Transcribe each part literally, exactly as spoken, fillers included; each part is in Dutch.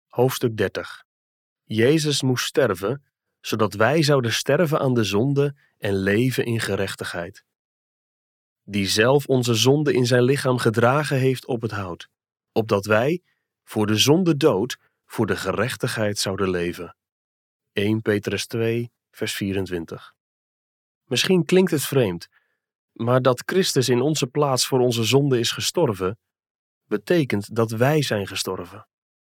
Hoofdstuk dertig. Jezus moest sterven, zodat wij zouden sterven aan de zonde en leven in gerechtigheid. Die zelf onze zonde in zijn lichaam gedragen heeft op het hout, opdat wij, voor de zonde dood, voor de gerechtigheid zouden leven. Eerste Petrus twee, vers vierentwintig. Misschien klinkt het vreemd, maar dat Christus in onze plaats voor onze zonde is gestorven, betekent dat wij zijn gestorven.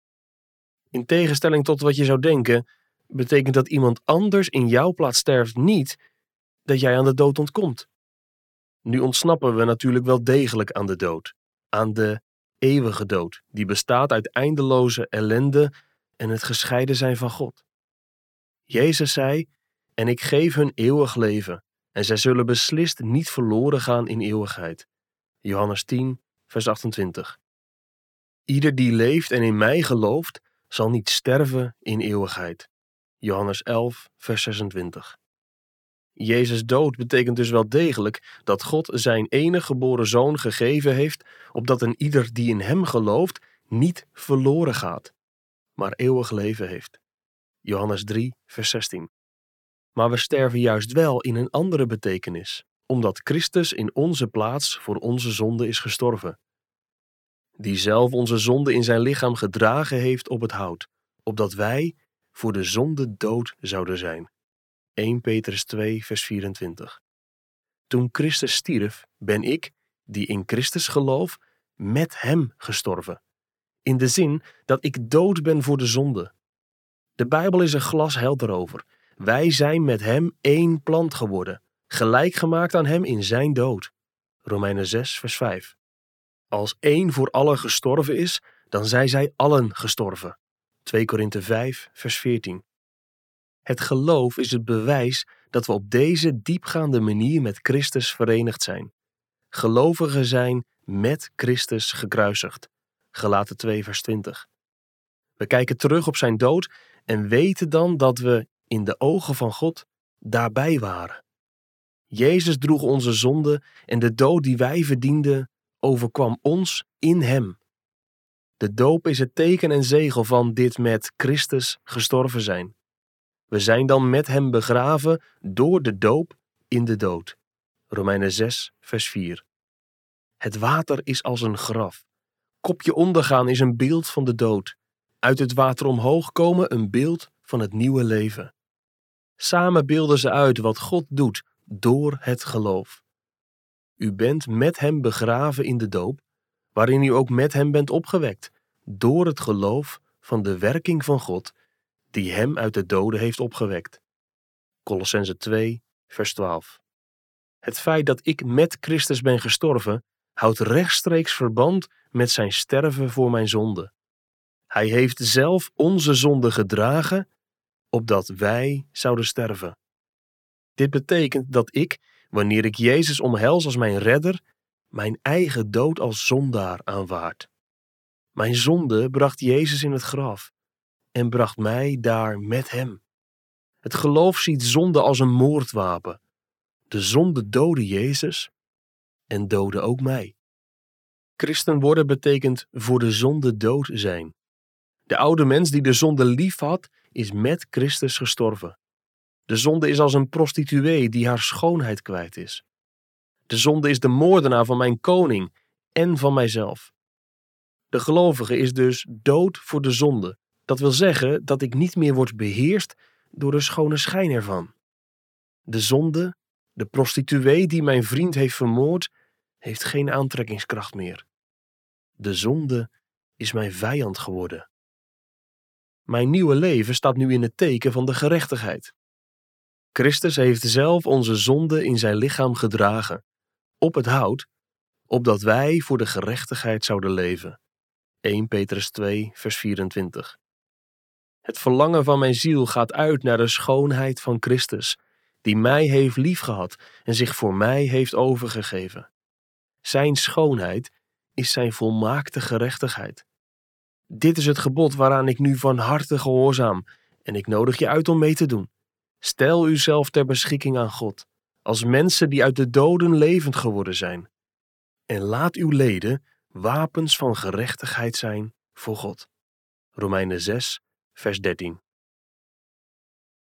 In tegenstelling tot wat je zou denken, betekent dat iemand anders in jouw plaats sterft niet dat jij aan de dood ontkomt. Nu ontsnappen we natuurlijk wel degelijk aan de dood, aan de eeuwige dood, die bestaat uit eindeloze ellende en het gescheiden zijn van God. Jezus zei, en ik geef hun eeuwig leven, en zij zullen beslist niet verloren gaan in eeuwigheid. Johannes tien, vers achtentwintig. Ieder die leeft en in mij gelooft, zal niet sterven in eeuwigheid. Johannes elf, vers zesentwintig. Jezus' dood betekent dus wel degelijk dat God zijn enige geboren zoon gegeven heeft, opdat een ieder die in hem gelooft niet verloren gaat, maar eeuwig leven heeft. Johannes drie, vers zestien. Maar we sterven juist wel in een andere betekenis, omdat Christus in onze plaats voor onze zonde is gestorven. Die zelf onze zonde in zijn lichaam gedragen heeft op het hout, opdat wij voor de zonde dood zouden zijn. Eerste Petrus twee, vers vierentwintig. Toen Christus stierf, ben ik, die in Christus geloof, met hem gestorven. In de zin dat ik dood ben voor de zonde. De Bijbel is er glashelder over. Wij zijn met hem één plant geworden, gelijk gemaakt aan hem in zijn dood. Romeinen zes, vers vijf. Als één voor allen gestorven is, dan zijn zij allen gestorven. twee Korinthe vijf, vers veertien. Het geloof is het bewijs dat we op deze diepgaande manier met Christus verenigd zijn. Gelovigen zijn met Christus gekruisigd. Galaten twee, vers twintig. We kijken terug op zijn dood en weten dan dat we in de ogen van God daarbij waren. Jezus droeg onze zonde en de dood die wij verdienden overkwam ons in hem. De doop is het teken en zegel van dit met Christus gestorven zijn. We zijn dan met hem begraven door de doop in de dood. Romeinen zes, vers vier. Het water is als een graf. Kopje ondergaan is een beeld van de dood. Uit het water omhoog komen een beeld van het nieuwe leven. Samen beelden ze uit wat God doet door het geloof. U bent met hem begraven in de doop, waarin u ook met hem bent opgewekt, door het geloof van de werking van God, die hem uit de doden heeft opgewekt. Kolossenzen twee, vers twaalf. Het feit dat ik met Christus ben gestorven, houdt rechtstreeks verband met zijn sterven voor mijn zonde. Hij heeft zelf onze zonde gedragen, opdat wij zouden sterven. Dit betekent dat ik, wanneer ik Jezus omhels als mijn redder, mijn eigen dood als zondaar aanvaard. Mijn zonde bracht Jezus in het graf en bracht mij daar met hem. Het geloof ziet zonde als een moordwapen. De zonde doodde Jezus en doodde ook mij. Christen worden betekent voor de zonde dood zijn. De oude mens die de zonde lief had, is met Christus gestorven. De zonde is als een prostituee die haar schoonheid kwijt is. De zonde is de moordenaar van mijn koning en van mijzelf. De gelovige is dus dood voor de zonde. Dat wil zeggen dat ik niet meer word beheerst door de schone schijn ervan. De zonde, de prostituee die mijn vriend heeft vermoord, heeft geen aantrekkingskracht meer. De zonde is mijn vijand geworden. Mijn nieuwe leven staat nu in het teken van de gerechtigheid. Christus heeft zelf onze zonde in zijn lichaam gedragen, op het hout, opdat wij voor de gerechtigheid zouden leven. Eerste Petrus twee, vers vierentwintig. Het verlangen van mijn ziel gaat uit naar de schoonheid van Christus, die mij heeft liefgehad en zich voor mij heeft overgegeven. Zijn schoonheid is zijn volmaakte gerechtigheid. Dit is het gebod waaraan ik nu van harte gehoorzaam en ik nodig je uit om mee te doen. Stel uzelf ter beschikking aan God, als mensen die uit de doden levend geworden zijn. En laat uw leden wapens van gerechtigheid zijn voor God. Romeinen zes, vers dertien.